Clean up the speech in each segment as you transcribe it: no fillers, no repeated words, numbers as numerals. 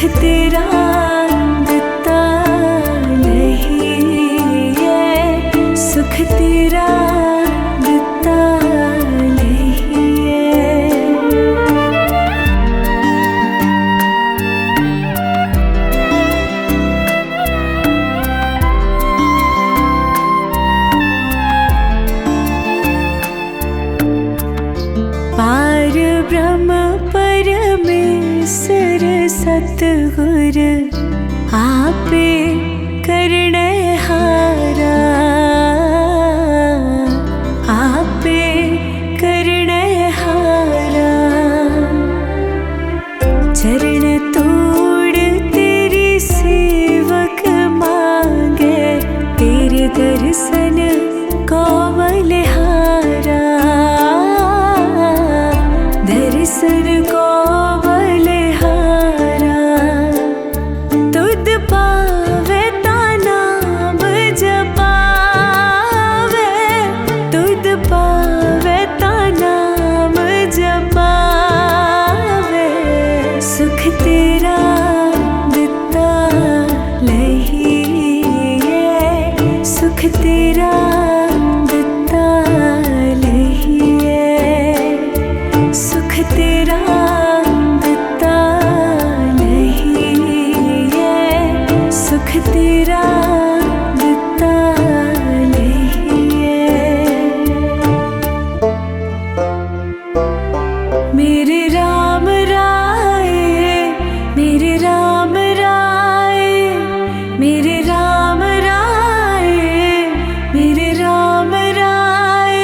तेरा दिता नहीं है, सुख तेरा दिता नहीं है। पार ब्रह्म परमेश्वर सतगुर आपे करनहारा, आपे करनहारा। चरण तोड़ तेरी सेवक मांगे, तेरे दर्शन को बलिहारा, दर्शन को बलिहारा। तुद पावे ता नाम जपावे, तुद पावे ता नाम जपावे। सुख तेरा दिता नहीं है, सुख तेरा दिता नहीं है, सुख तेरा दिता नहीं है, सुख तेरा दिता नहीं है। मेरे राम राय, मेरे राम राय, मेरे राम राय, मेरे राम राय।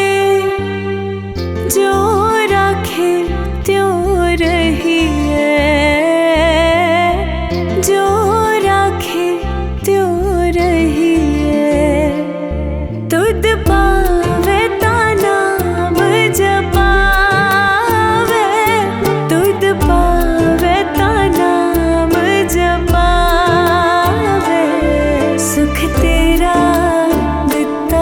जो राखे त्यों रहिए, जो राखे त्यों रहिए। तुद पावे ता नाम जपावे, तुद पावे ता नाम जपावे। सुख तेरा दिता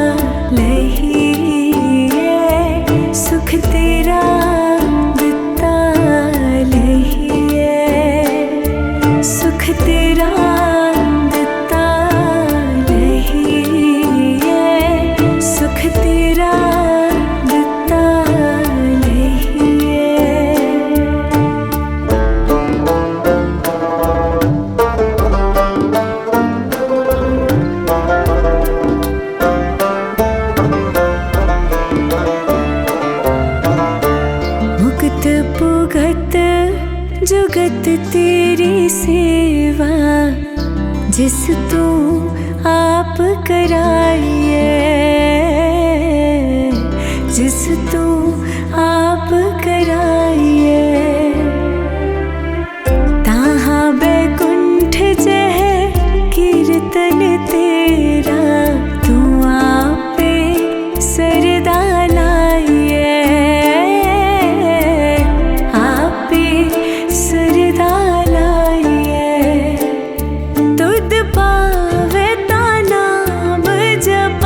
नहीं है, सुख तेरा दिता नहीं है, सुख तेरा दिता नहीं है, सुख तेरा दिता नहीं है। मुक्त पुगत जुगत तेरी सेवा, जिस तू आप कराइए, जिस तू आप कराइए। ताहाँ बैकुंठ जह कीर्तन तेरा, तू आपे सरदा लाइए, आपे सरदा लाइए। तुद पावे ता नाम जप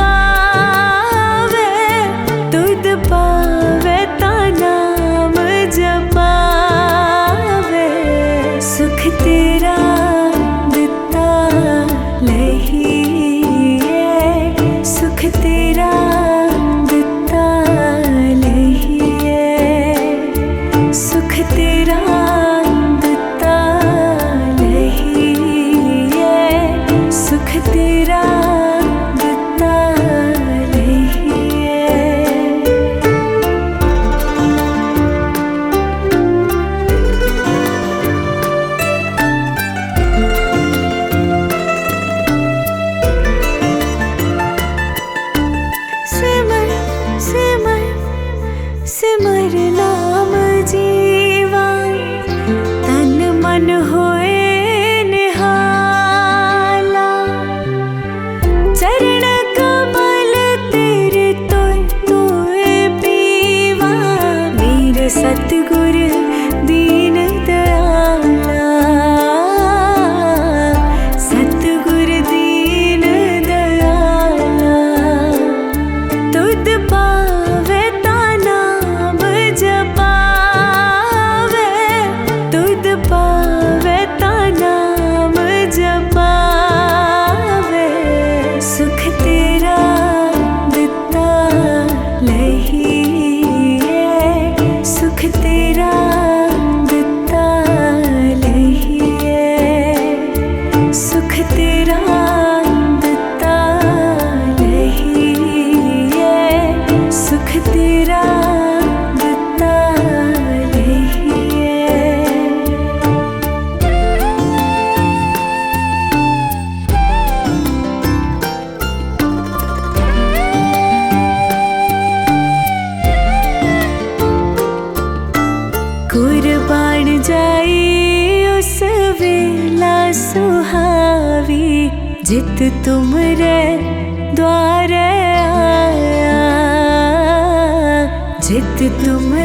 जित तुमरे द्वारे आया, जित तुम